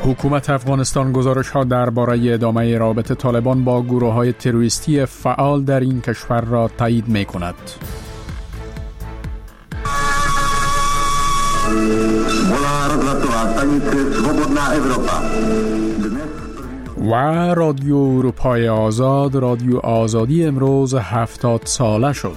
حکومت افغانستان گزارش‌ها درباره ادامه رابطه طالبان با گروه‌های تروریستی فعال در این کشور را تایید می‌کند. و رادیو اروپای آزاد، رادیو آزادی امروز 70 ساله شد.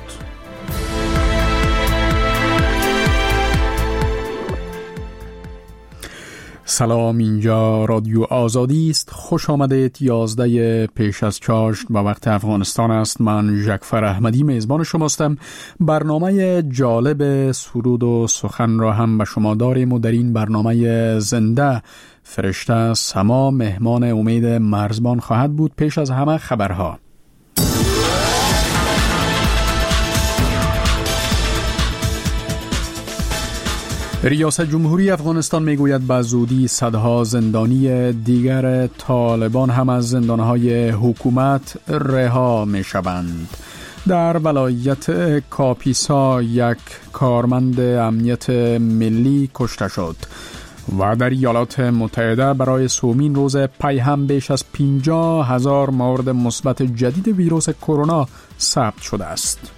سلام، اینجا رادیو آزادی است. خوش آمدید. 11 پیش از چاشت و وقت افغانستان است. من ژکفر احمدی میزبان شماستم. برنامه جالب سرود و سخن را هم به شما داریم و در این برنامه زنده فرشته سما مهمان امید مرزبان خواهد بود. پیش از همه خبرها. ریاست جمهوری افغانستان میگوید به زودی صدها زندانی دیگر طالبان هم از زندانهای حکومت رها میشوند. در ولایت کاپیسا یک کارمند امنیت ملی کشته شد و در ایالات متحده برای سومین روز پی هم بیش از 50,000 مورد مثبت جدید ویروس کرونا ثبت شده است.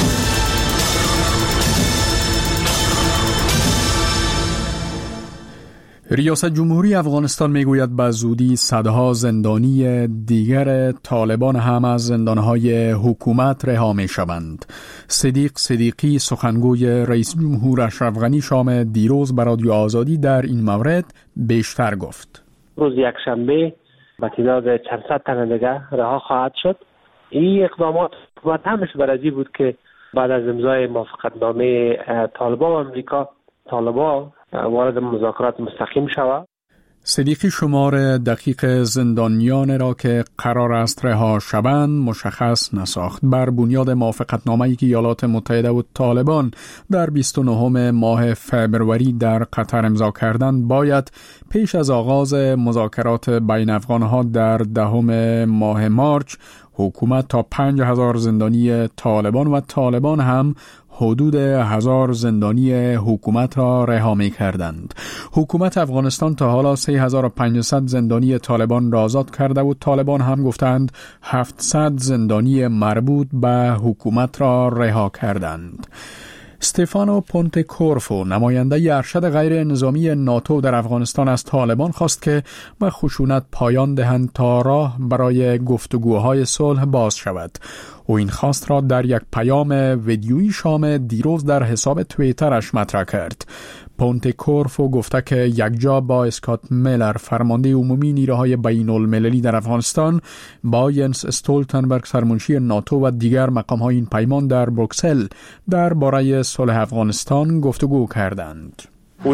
ریاست جمهوری افغانستان میگوید به زودی صدها زندانی دیگر طالبان هم از زندانهای حکومت رها میشوند. صدیق صدیقی سخنگوی رئیس جمهور اشرف غنی شام دیروز به رادیو آزادی در این مورد بیشتر گفت. روز یکشنبه به تعداد چند صد تن دیگر رها خواهد شد. این اقدامات حکومت همش برای بود که بعد از امضای موافقتنامه طالبان و امریکا، طالبان وارد مذاکرات مستقیم شود. صدیقی شمار دقیق زندانیان را که قرار است رها شوند مشخص نساخت. بر بنیاد موافقتنامه‌ای که ایالات متحده و طالبان در 29 ماه فبروری در قطر امضا کردند، باید پیش از آغاز مذاکرات بین افغانها در 10 ماه مارچ حکومت تا 5,000 زندانی طالبان و طالبان هم حدود 1,000 زندانی حکومت را رها می کردند. حکومت افغانستان تا حالا 3,500 زندانی طالبان را آزاد کرده و طالبان هم گفتند 700 زندانی مربوط به حکومت را رها کردند. استفانو پونتکورفو نماینده ارشد غیر نظامی ناتو در افغانستان از طالبان خواست که به خشونت پایان دهند تا راه برای گفتگوهای صلح باز شود. او این خواست را در یک پیام ویدیویی شام دیروز در حساب توییترش مطرح کرد. پونتکورفو گفته که یکجا با اسکات میلر فرمانده عمومی نیروهای بین المللی در افغانستان با ینس استولتنبرگ سرمنشی ناتو و دیگر مقام‌های این پیمان در بروکسل درباره صلح افغانستان گفتگو کردند.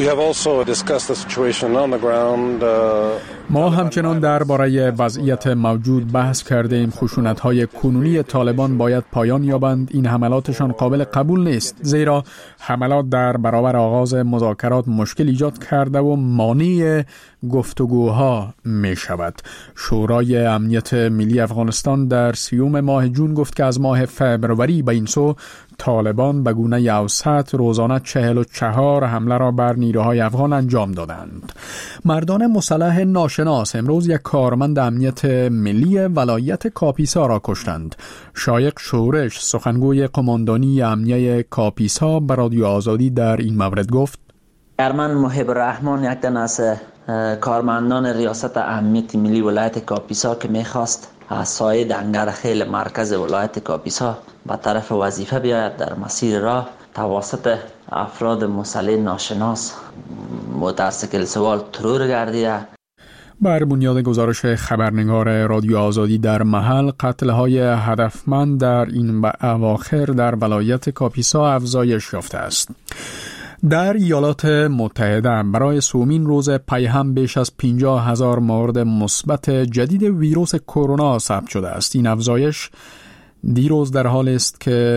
ما همچنان درباره وضعیت موجود بحث کردیم. خشونت‌های کنونی طالبان باید پایان یابند. این حملاتشان قابل قبول نیست، زیرا حملات در برابر آغاز مذاکرات مشکل ایجاد کرده و مانع گفتگوها می شود. شورای امنیت ملی افغانستان در 30 ماه جون گفت که از ماه فبروری به این سو طالبان به گونه اوسط روزانه 44 حمله را بر نیروهای افغان انجام دادند. مردان مسلح ناشناس امروز یک کارمند امنیت ملی ولایت کاپیسا را کشتند. شایق شورش سخنگوی قماندانی امنیه کاپیسا به رادیو آزادی در این مورد گفت: کارمند محب الرحمن یک تن از کارمندان ریاست امنیت ملی ولایت کاپیسا که میخواست از سایه دنگر خیل مرکز ولایت کاپیسا به طرف وظیفه بیاید، در مسیر راه توسط افراد مسلح ناشناس موتورسیکل سوار ترور گردیده. بر بنیاد گزارش خبرنگار رادیو آزادی در محل، قتل‌های هدفمند در این اواخر در ولایت کاپیسا افزایش یافته است. در ایالات متحده برای سومین روز پی هم بیش از 50,000 مورد مثبت جدید ویروس کرونا ثبت شده است. این افزایش دیروز در حال است که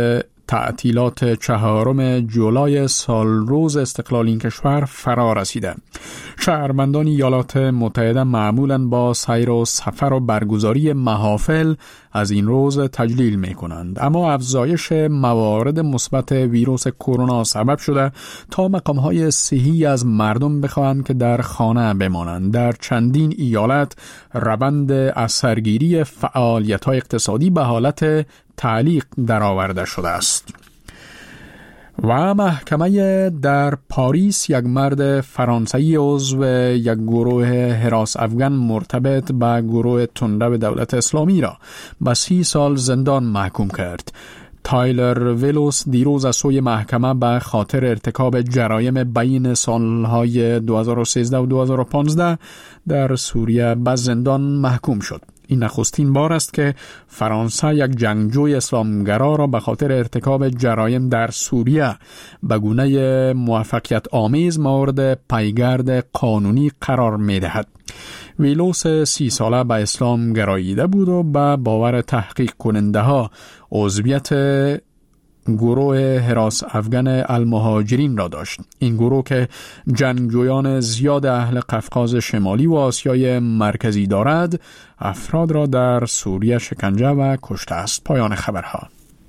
تعطیلات 4 جولای سال روز استقلال این کشور فرا رسیده. شهروندان ایالات متحده معمولاً با سیر و سفر و برگزاری محافل از این روز تجلیل می کنند، اما افزایش موارد مثبت ویروس کرونا سبب شده تا مقام‌های صحی از مردم بخواهند که در خانه بمانند. در چندین ایالت روند اثرگیری فعالیت‌های اقتصادی به حالت تعلیق درآورده شده است. و محکمه در پاریس یک مرد فرانسوی عضو یک گروه هراس افغان مرتبط به گروه تندرو دولت اسلامی را به 30 سال زندان محکوم کرد. تایلر ویلوس دیروز از سوی محکمه به خاطر ارتکاب جرایم بین سالهای 2013 و 2015 در سوریه به زندان محکوم شد. این نخستین بار است که فرانسه یک جنگجوی اسلامگرا را به خاطر ارتکاب جرایم در سوریه به گونه موفقیت آمیز مورد پیگرد قانونی قرار می دهد. ویلوس 30 ساله به اسلام گراییده بود و به باور تحقیق کننده ها عضویت گروه هراس افغان المهاجرین را داشت. این گروه که جنگجویان زیاد اهل قفقاز شمالی و آسیای مرکزی دارد، افراد را در سوریه شکنجه و کشته است. پایان خبرها.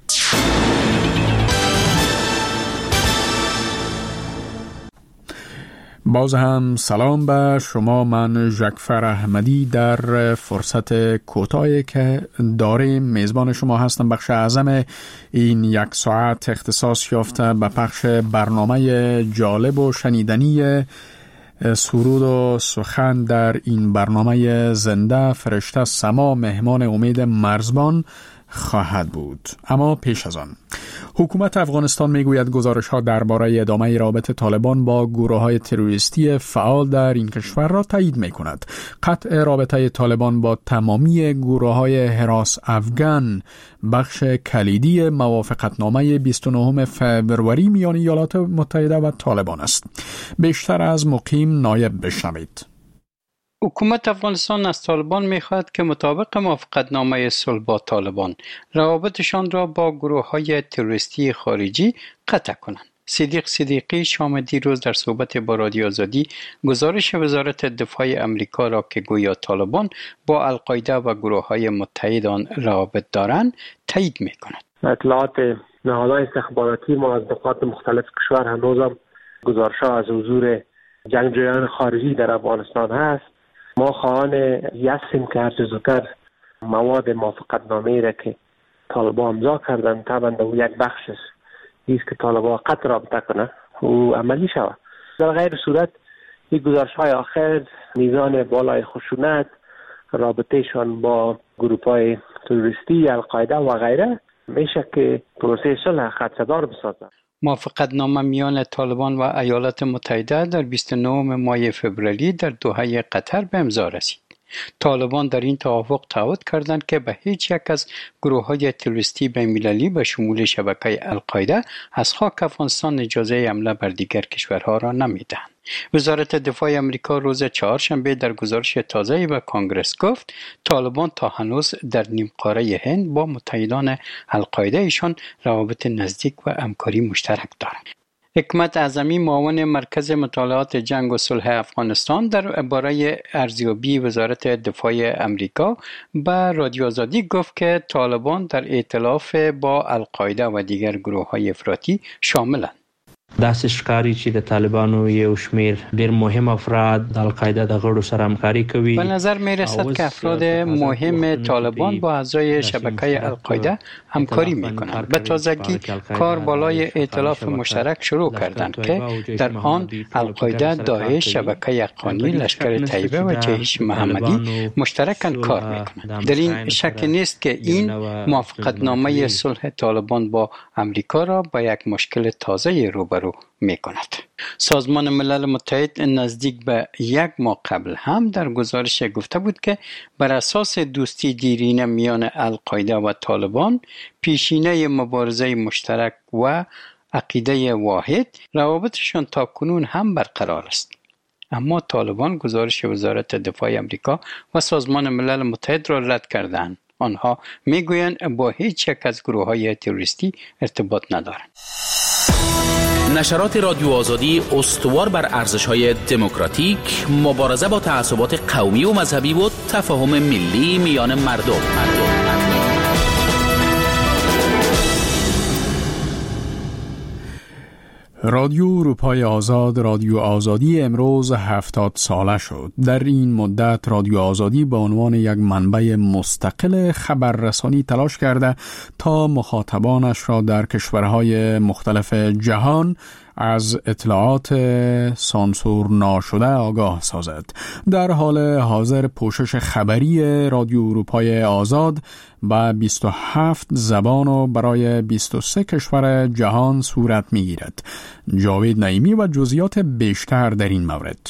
باز هم سلام به شما. من ژکفر احمدی در فرصت کوتاهی که داریم میزبان شما هستم. بخش اعظم این 1 ساعت اختصاص یافته به پخش برنامه جالب و شنیدنی سرود و سخن. در این برنامه زنده فرشته سما مهمان امید مرزبان خواهد بود. اما پیش از آن حکومت افغانستان میگوید گزارش‌ها درباره ادامه رابطه طالبان با گروه‌های تروریستی فعال در این کشور را تایید می‌کند. قطع رابطه طالبان با تمامی گروه‌های هراس افغان بخش کلیدی موافقتنامه 29 فوریه میان ایالات متحده و طالبان است. بیشتر از مقیم نایب بشنوید. حکومت افغانستان از طالبان می‌خواهد که مطابق موافقتنامه صلح با طالبان روابطشان را با گروه‌های تروریستی خارجی قطع کنند. صدیق صدیقی شام دیروز در صحبت با رادیو آزادی گزارش وزارت دفاع امریکا را که گویا طالبان با القاعده و گروه‌های متحد آن روابط دارند تایید می‌کند. اطلاعات نهادهای استخباراتی ما از نقاط مختلف کشور هنوزم گزارش‌ها از حضور جنگجویان خارجی در افغانستان هست. ما خواهان هستیم که هرچه زودتر مواد موافقتنامه‌ای را که طالبان امضا کردن، طبعا او یک بخش است که طالبان قطع رابطه کنه و عملی شود. در غیر صورت این گزارش‌های آخر میزان بالای خشونت، رابطهشان با گروه‌های تروریستی، القاعده و غیره میشه که پروسه صلح خدشه‌دار بسازد. موافقتنامه میان طالبان و ایالات متحده در 29 ماه فوریه در دوحه قطر به امضا رسید. طالبان در این توافق تعهد کردند که به هیچ یک از گروه‌های تروریستی بین‌المللی به شمول شبکه القاعده از خاک افغانستان اجازه حمله بر دیگر کشورها را نمی‌دهند. وزارت دفاع امریکا روز چهارشنبه در گزارش تازه‌ای به کانگرس گفت طالبان تا هنوز در نیمقاره هند با متحدان القاعده ایشان روابط نزدیک و همکاری مشترک دارند. حکمت اعظمی معاون مرکز مطالعات جنگ و صلح افغانستان درباره ارزیابی وزارت دفاع امریکا به رادیو آزادی گفت که طالبان در ائتلاف با القاعده و دیگر گروه‌های افراطی شاملند. داسې ښکاري چې د طالبانو یو شمیر ډېر مهم افراد د القاعده د غړو سره همکاري کوي. به نظر می رسد که افراد مهم طالبان با اعضای شبکه القاعده همکاری می کنند. به تازگی کار بالای ائتلاف مشترک شروع کردند که در آن القاعده، داعش، شبکه افغانی، لشکر طیبه و جیش محمدی مشترکاً کار می کنند. در این شک نیست که این موافقتنامه صلح طالبان با امریکا را با یک مشکل تازه روبرو می کند. سازمان ملل متحد نزدیک به 1 ماه قبل هم در گزارش گفته بود که بر اساس دوستی دیرینه میان القاعده و طالبان، پیشینه مبارزه مشترک و عقیده واحد، روابطشان تا کنون هم برقرار است. اما طالبان گزارش وزارت دفاع امریکا و سازمان ملل متحد را رد کردند. آنها میگویند با هیچ یک از گروه‌های تروریستی ارتباط ندارند. نشرات رادیو آزادی استوار بر ارزش‌های دموکراتیک، مبارزه با تعصبات قومی و مذهبی و تفاهم ملی میان مردم. رادیو اروپای آزاد، رادیو آزادی امروز 70 ساله شد. در این مدت رادیو آزادی به عنوان یک منبع مستقل خبررسانی تلاش کرده تا مخاطبانش را در کشورهای مختلف جهان از اطلاعات سانسور ناشده آگاه سازد. در حال حاضر پوشش خبری رادیو اروپای آزاد به 27 زبان و برای 23 کشور جهان صورت می‌گیرد. جاوید نعیمی و جزئیات بیشتر در این مورد.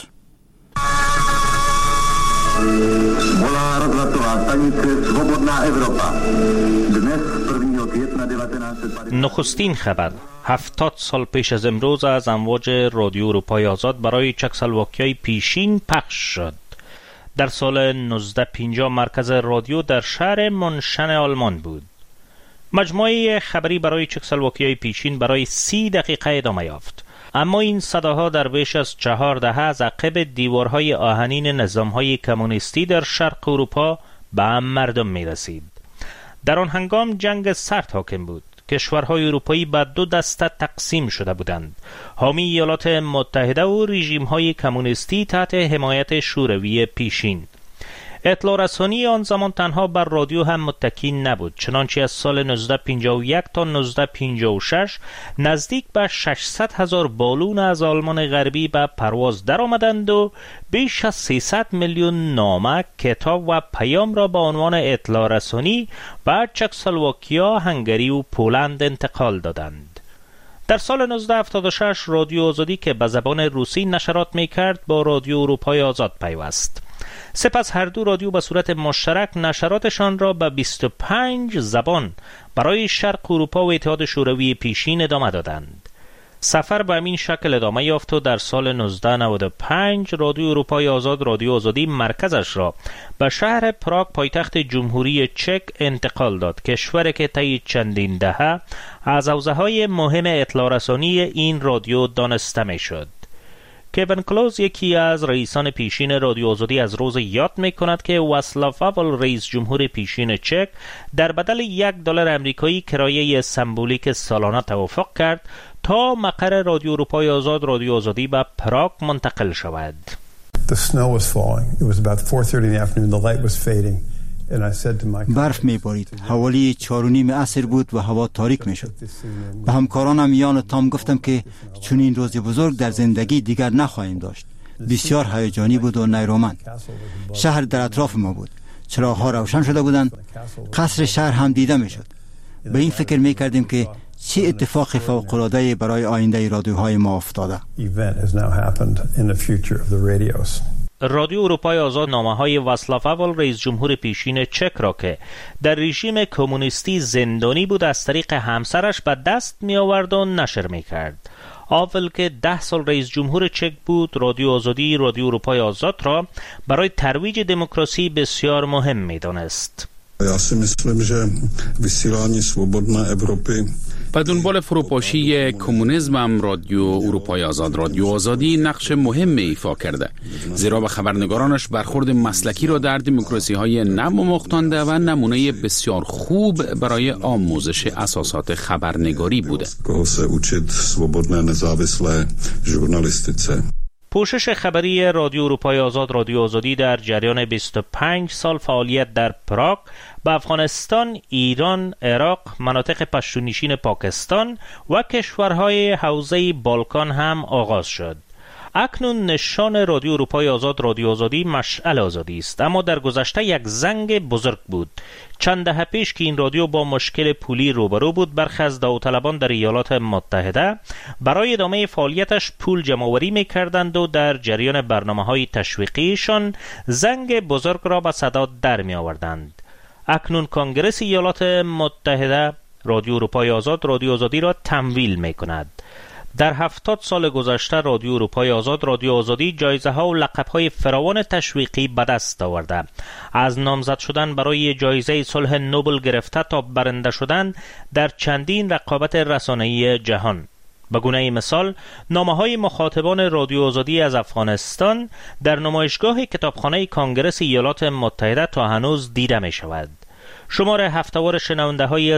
نخستین خبر 70 سال پیش از امروز از امواج رادیو اروپای آزاد برای چکسلواکیای پیشین پخش شد. در سال 1950 مرکز رادیو در شهر منشن آلمان بود. مجموعه خبری برای چکسلواکیای پیشین برای 30 دقیقه ادامه یافت. اما این صداها در بیش از 4 دهه از عقب دیوارهای آهنین نظامهای کمونیستی در شرق اروپا به مردم می رسید. در آن هنگام جنگ سرد حاکم بود. کشورهای اروپایی به 2 دسته تقسیم شده بودند: حامی ایالات متحده و رژیم‌های کمونیستی تحت حمایت شوروی پیشین. اطلاع رسانی آن زمان تنها بر رادیو هم متکی نبود، چنانچه از سال 1951 تا 1956 نزدیک به 600,000 بالون از آلمان غربی به پرواز در آمدند و بیش از 300 میلیون نامه، کتاب و پیام را به عنوان اطلاع رسانی به چکسلواکیا، هنگری و پولند انتقال دادند. در سال 1976 رادیو آزادی که به زبان روسی نشرات می کرد با رادیو اروپای آزاد پیوست. سپس هر دو رادیو به صورت مشترک نشراتشان را به 25 زبان برای شرق اروپا و اتحاد شوروی پیشین ادامه دادند. سفر به همین شکل ادامه یافت و در سال 1995 رادیو اروپای آزاد، رادیو آزادی، مرکزش را به شهر پراگ پایتخت جمهوری چک انتقال داد، کشوری که طی چندین دهه از حوزه‌های مهم اطلاع رسانی این رادیو دانسته می‌شد. کوین کلوز، یکی از رئیسان پیشین رادیو آزادی، از روز یاد می کند که واسلاو هاول، رئیس جمهور پیشین چک، در بدل $1 امریکایی کرایه سمبولیک سالانه توافق کرد تا مقر رادیو اروپای آزاد، رادیو آزادی به پراگ منتقل شود. The snow was falling. It was about 4:30 in the afternoon. The light was fading. برف می بارید. حوالی 4:30 عصر بود و هوا تاریک می شد. به همکارانم یان و تام گفتم که چون این روز بزرگ در زندگی دیگر نخواهیم داشت. بسیار هیجانی بود و نیرومند. شهر در اطراف ما بود. چراغ‌ها روشن شده بودند. قصر شهر هم دیده می شد. به این فکر می کردیم که چه اتفاق فوق‌العاده‌ای برای آینده رادیوهای ما افتاده. رادیو اروپای آزاد نامه‌های واسلاو هاول، رئیس جمهور پیشین چک، را که در رژیم کمونیستی زندانی بود از طریق همسرش به دست می آورد و نشر می کرد. هاول که 10 سال رئیس جمهور چک بود، رادیو آزادی، رادیو اروپای آزاد را برای ترویج دموکراسی بسیار مهم می دانست. Já si myslím, že vysílání svobodné Evropy و دنبال فروپاشی کمونیسم هم رادیو اروپای آزاد، رادیو آزادی نقش مهم ایفا کرده، زیرا به خبرنگارانش برخورد مسلکی را در دموکراسی های نو مختانده و نمونه بسیار خوب برای آموزش اساسات خبرنگاری بوده. پوشش خبری رادیو اروپای آزاد، رادیو آزادی در جریان 25 سال فعالیت در پراگ به افغانستان، ایران، عراق، مناطق پشتونشین پاکستان و کشورهای حوزه بالکان هم آغاز شد. اکنون نشان رادیو اروپای آزاد، رادیو آزادی، مشعل آزادی است، اما در گذشته یک زنگ بزرگ بود. چند دهه پیش که این رادیو با مشکل پولی روبرو بود، برخی از داوطلبان در ایالات متحده برای ادامه فعالیتش پول جمع‌آوری می‌کردند و در جریان برنامه‌های تشویقیشان زنگ بزرگ را به صدا در می‌آوردند. اکنون کنگره ایالات متحده رادیو اروپای آزاد، رادیو آزادی را تمویل می‌کند. در 70 سال گذشته رادیو اروپای آزاد، رادیو آزادی جایزه ها و لقب های فراوان تشویقی به دست آورده. از نامزد شدن برای جایزه صلح نوبل گرفته تا برنده شدن در چندین رقابت رسانه‌ای جهان. به گونه مثال، نامه‌های مخاطبان رادیو آزادی از افغانستان در نمایشگاه کتابخانه کانگرس ایالات متحده تا هنوز دیده می شود. شمار هفته‌وار شنونده های